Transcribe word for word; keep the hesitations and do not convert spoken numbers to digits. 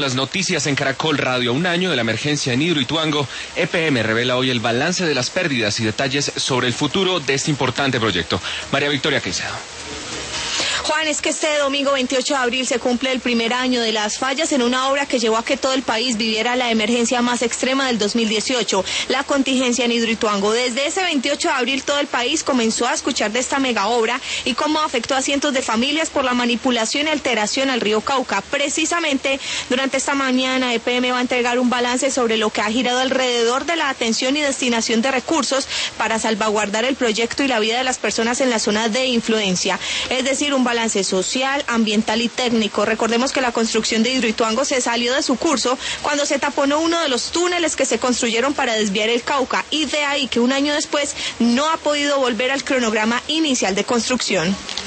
Las noticias en Caracol Radio. Un año de la emergencia en Hidroituango, E P M revela hoy el balance de las pérdidas y detalles sobre el futuro de este importante proyecto. María Victoria Queicedo. Juan, es que este domingo veintiocho de abril se cumple el primer año de las fallas en una obra que llevó a que todo el país viviera la emergencia más extrema del dos mil dieciocho, la contingencia en Hidroituango. Desde ese veintiocho de abril todo el país comenzó a escuchar de esta mega obra y cómo afectó a cientos de familias por la manipulación y alteración al río Cauca. Precisamente durante esta mañana E P M va a entregar un balance sobre lo que ha girado alrededor de la atención y destinación de recursos para salvaguardar el proyecto y la vida de las personas en la zona de influencia, es decir, un balance social, ambiental y técnico. Recordemos que la construcción de Hidroituango se salió de su curso cuando se taponó uno de los túneles que se construyeron para desviar el Cauca, y de ahí que un año después no ha podido volver al cronograma inicial de construcción.